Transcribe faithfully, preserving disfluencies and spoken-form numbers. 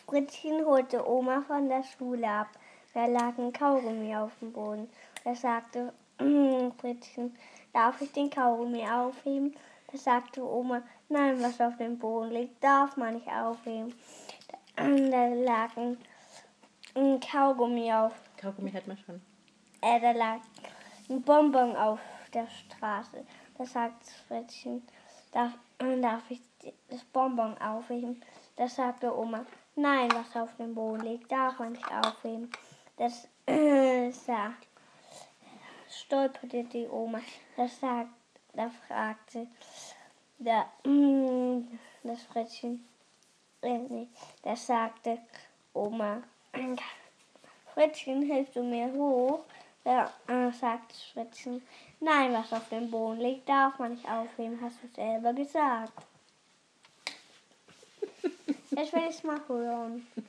Fritzchen holte Oma von der Schule ab. Da lag ein Kaugummi auf dem Boden. Da sagte Fritzchen, darf ich den Kaugummi aufheben? Da sagte Oma, nein, was auf dem Boden liegt, darf man nicht aufheben. Da, da lag ein, ein Kaugummi auf. Kaugummi hat man schon. Äh, da lag ein Bonbon auf der Straße. Da sagt Fritzchen, darf, darf ich das Bonbon aufheben? Da sagte Oma, nein, was auf dem Boden liegt, darf man nicht aufheben. Das äh, sah, stolperte die Oma. Das sagt, da fragte der, äh, das Fritzchen, äh, nee, das sagte Oma, Fritzchen, hilfst du mir hoch? Da äh, sagt Fritzchen, nein, was auf dem Boden liegt, darf man nicht aufheben, hast du selber gesagt. Jetzt will ich es mal hören.